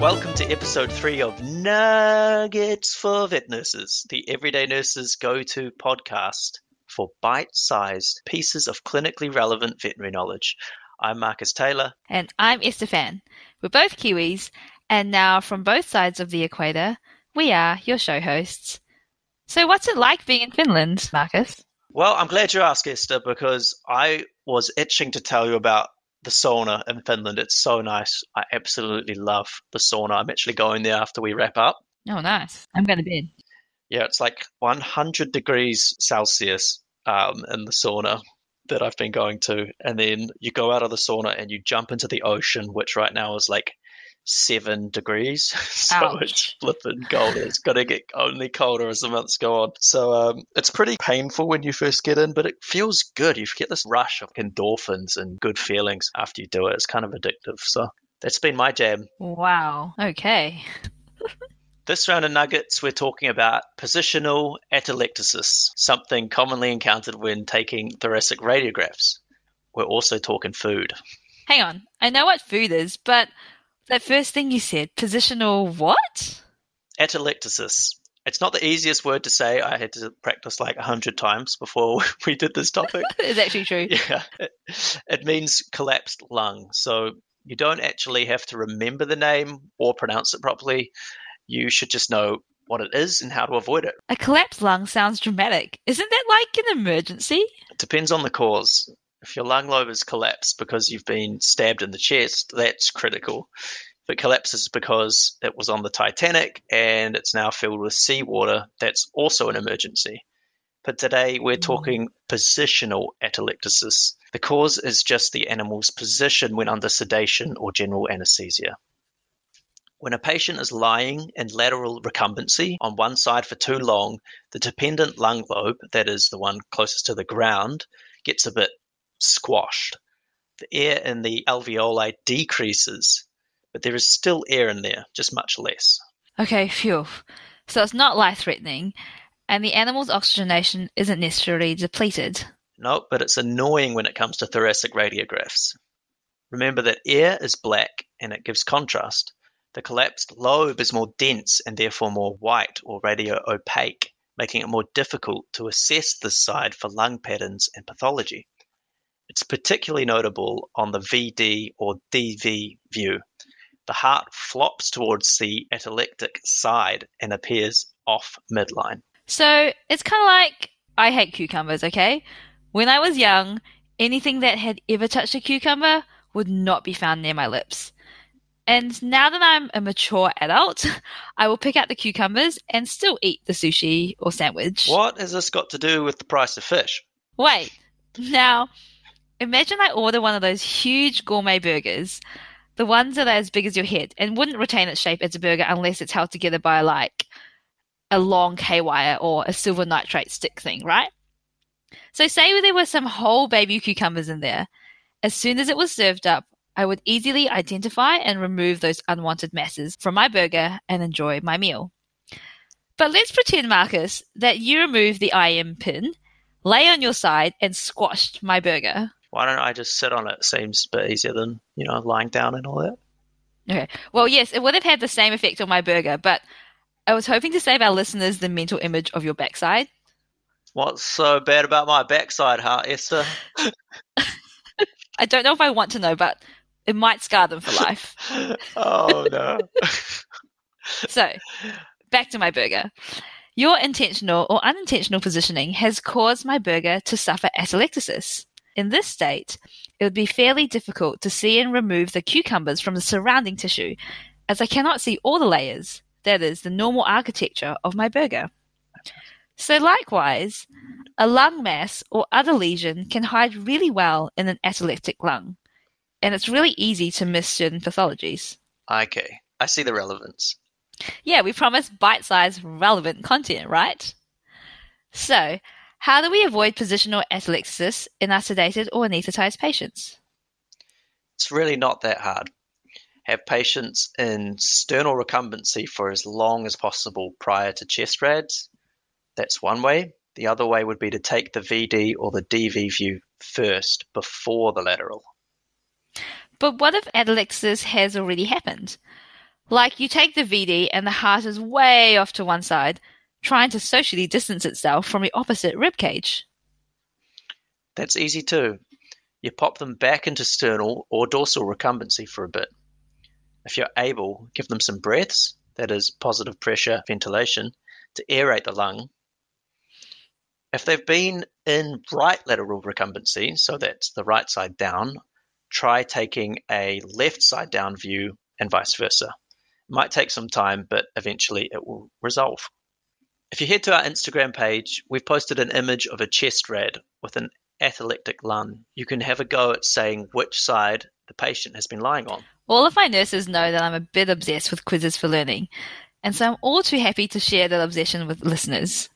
Welcome to episode 3 of Nuggets for Vet Nurses, the Everyday Nurses go-to podcast for bite-sized pieces of clinically relevant veterinary knowledge. I'm Marcus Taylor. And I'm Esther Fan. We're both Kiwis, and now from both sides of the equator, we are your show hosts. So what's it like being in Finland, Marcus? Well, I'm glad you asked, Esther, because I was itching to tell you about the sauna in Finland. It's so nice. I absolutely love the sauna. I'm actually going there after we wrap up. Oh, nice. I'm going to bed. Yeah, it's like 100 degrees Celsius in the sauna that I've been going to. And then you go out of the sauna and you jump into the ocean, which right now is like 7 degrees. So Ouch. It's flipping cold. It's going to get only colder as the months go on. So it's pretty painful when you first get in, but it feels good. You get this rush of endorphins and good feelings after you do it. It's kind of addictive. So that's been my jam. Wow. Okay. This round of nuggets, we're talking about positional atelectasis, something commonly encountered when taking thoracic radiographs. We're also talking food. Hang on. I know what food is, but that first thing you said, positional what? Atelectasis. It's not the easiest word to say. I had to practice like 100 times before we did this topic. It's actually true. Yeah. It means collapsed lung. So you don't actually have to remember the name or pronounce it properly. You should just know what it is and how to avoid it. A collapsed lung sounds dramatic. Isn't that like an emergency? It depends on the cause. If your lung lobe is collapsed because you've been stabbed in the chest, that's critical. If it collapses because it was on the Titanic and it's now filled with seawater, that's also an emergency. But today we're talking positional atelectasis. The cause is just the animal's position when under sedation or general anesthesia. When a patient is lying in lateral recumbency on one side for too long, the dependent lung lobe, that is the one closest to the ground, gets a bit squashed. The air in the alveoli decreases, but there is still air in there, just much less. Okay, phew. So it's not life-threatening, and the animal's oxygenation isn't necessarily depleted. No, but it's annoying when it comes to thoracic radiographs. Remember that air is black and it gives contrast. The collapsed lobe is more dense and therefore more white or radio opaque, making it more difficult to assess this side for lung patterns and pathology. It's particularly notable on the VD or DV view. The heart flops towards the atelectic side and appears off midline. So it's kind of like, I hate cucumbers, okay? When I was young, anything that had ever touched a cucumber would not be found near my lips. And now that I'm a mature adult, I will pick out the cucumbers and still eat the sushi or sandwich. What has this got to do with the price of fish? Wait, now imagine I order one of those huge gourmet burgers, the ones that are as big as your head and wouldn't retain its shape as a burger unless it's held together by like a long K-wire or a silver nitrate stick thing, right? So say there were some whole baby cucumbers in there. As soon as it was served up, I would easily identify and remove those unwanted masses from my burger and enjoy my meal. But let's pretend, Marcus, that you removed the IM pin, lay on your side, and squashed my burger. Why don't I just sit on it? Seems a bit easier than, lying down and all that. Okay. Well, yes, it would have had the same effect on my burger, but I was hoping to save our listeners the mental image of your backside. What's so bad about my backside, huh, Esther? I don't know if I want to know, but it might scar them for life. Oh, no. So, back to my burger. Your intentional or unintentional positioning has caused my burger to suffer atelectasis. In this state, it would be fairly difficult to see and remove the cucumbers from the surrounding tissue, as I cannot see all the layers, that is, the normal architecture of my burger. So likewise, a lung mass or other lesion can hide really well in an atelectic lung, and it's really easy to miss certain pathologies. Okay, I see the relevance. Yeah, we promised bite-sized, relevant content, right? So, how do we avoid positional atelectasis in our sedated or anesthetized patients? It's really not that hard. Have patients in sternal recumbency for as long as possible prior to chest rads. That's one way. The other way would be to take the VD or the DV view first before the lateral. But what if atelectasis has already happened? Like you take the VD and the heart is way off to one side, trying to socially distance itself from the opposite ribcage. That's easy too. You pop them back into sternal or dorsal recumbency for a bit. If you're able, give them some breaths, that is positive pressure ventilation, to aerate the lung. If they've been in right lateral recumbency, so that's the right side down, try taking a left side down view and vice versa. It might take some time, but eventually it will resolve. If you head to our Instagram page, we've posted an image of a chest rad with an atelectic lung. You can have a go at saying which side the patient has been lying on. All of my nurses know that I'm a bit obsessed with quizzes for learning, and so I'm all too happy to share that obsession with listeners.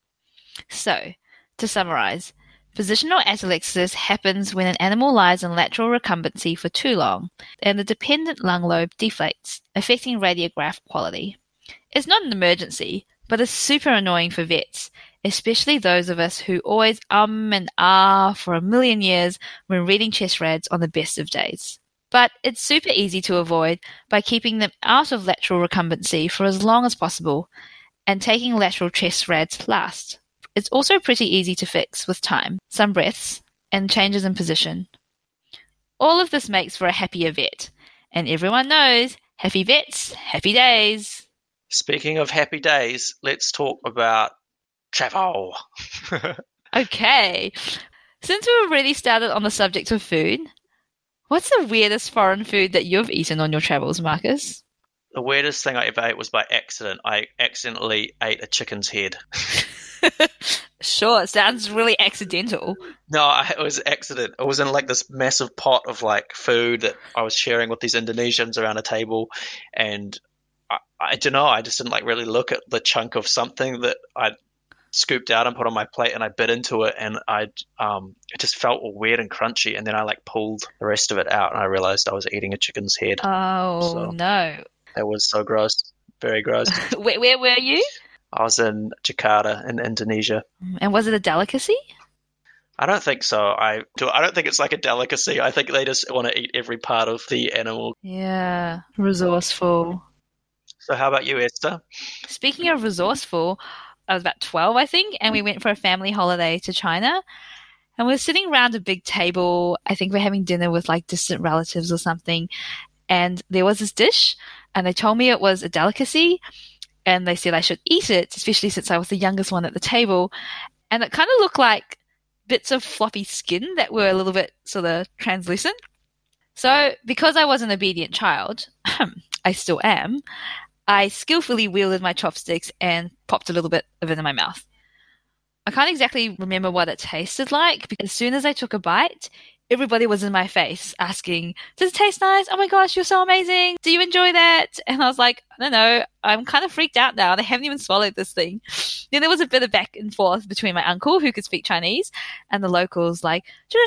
So, to summarize, positional atelectasis happens when an animal lies in lateral recumbency for too long, and the dependent lung lobe deflates, affecting radiograph quality. It's not an emergency, but it's super annoying for vets, especially those of us who always and ah for a million years when reading chest rads on the best of days. But it's super easy to avoid by keeping them out of lateral recumbency for as long as possible and taking lateral chest rads last. It's also pretty easy to fix with time, some breaths, and changes in position. All of this makes for a happier vet. And everyone knows, happy vets, happy days. Speaking of happy days, let's talk about travel. Okay. Since we already started on the subject of food, what's the weirdest foreign food that you've eaten on your travels, Marcus? The weirdest thing I ever ate was by accident. I accidentally ate a chicken's head. Sure, it sounds really accidental. No, it was accident. I was in like this massive pot of like food that I was sharing with these Indonesians around a table, and I don't know, I just didn't like really look at the chunk of something that I scooped out and put on my plate, and I bit into it, and it just felt all weird and crunchy, and then I like pulled the rest of it out, and I realized I was eating a chicken's head. Oh, So no. that was so gross, very gross. Where were you? I was in Jakarta in Indonesia. And was it a delicacy? I don't think so. I don't think it's like a delicacy. I think they just want to eat every part of the animal. Yeah, resourceful. So how about you, Esther? Speaking of resourceful, I was about 12, I think, and we went for a family holiday to China. And we were sitting around a big table. I think we're having dinner with like distant relatives or something. And there was this dish, and they told me it was a delicacy. And they said I should eat it, especially since I was the youngest one at the table. And it kind of looked like bits of floppy skin that were a little bit sort of translucent. So because I was an obedient child, I still am, I skillfully wielded my chopsticks and popped a little bit of it in my mouth. I can't exactly remember what it tasted like, because as soon as I took a bite, everybody was in my face asking, does it taste nice? Oh my gosh, you're so amazing. Do you enjoy that? And I was like, I don't know. I'm kind of freaked out now. They haven't even swallowed this thing. Then there was a bit of back and forth between my uncle, who could speak Chinese, and the locals, like,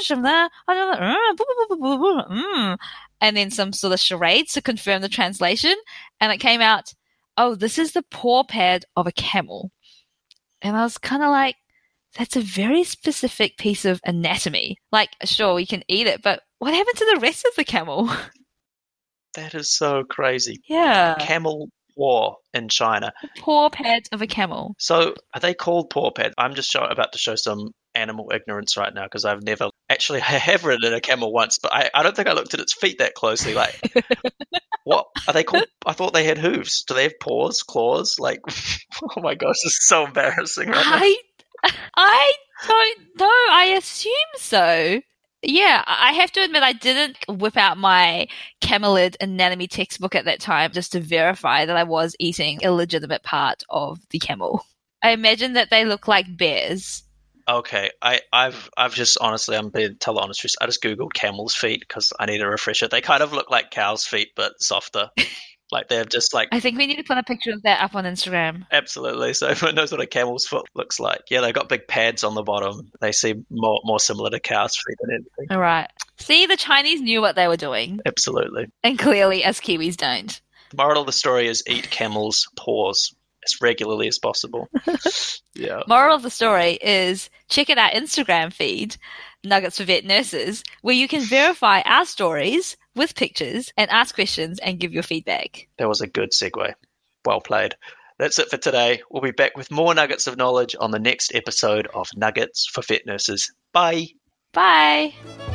and then some sort of charades to confirm the translation. And it came out, oh, this is the paw pad of a camel. And I was kind of like, that's a very specific piece of anatomy. Like, sure, we can eat it, but what happened to the rest of the camel? That is so crazy. Yeah. Camel paw in China. The paw pads of a camel. So are they called paw pads? I'm just about to show some animal ignorance right now, because I've never actually, I have ridden a camel once, but I don't think I looked at its feet that closely. Like, what are they called? I thought they had hooves. Do they have paws, claws? Like, oh my gosh, this is so embarrassing right now. I don't know. I assume so. Yeah, I have to admit I didn't whip out my camelid anatomy textbook at that time just to verify that I was eating a legitimate part of the camel. I imagine that they look like bears. Okay, I've just honestly, I'm being tell the honest truth. I just googled camel's feet because I need a refresher. They kind of look like cow's feet, but softer. Like they're just like. I think we need to put a picture of that up on Instagram. Absolutely. So everyone knows what a camel's foot looks like. Yeah, they've got big pads on the bottom. They seem more similar to cow's feet than anything. All right. See, the Chinese knew what they were doing. Absolutely. And clearly, us Kiwis don't. The moral of the story is eat camel's paws as regularly as possible. Yeah. Moral of the story is check out our Instagram feed, Nuggets for Vet Nurses, where you can verify our stories with pictures and ask questions and give your feedback. That was a good segue. Well played. That's it for today. We'll be back with more nuggets of knowledge on the next episode of Nuggets for Vet Nurses. Bye. Bye.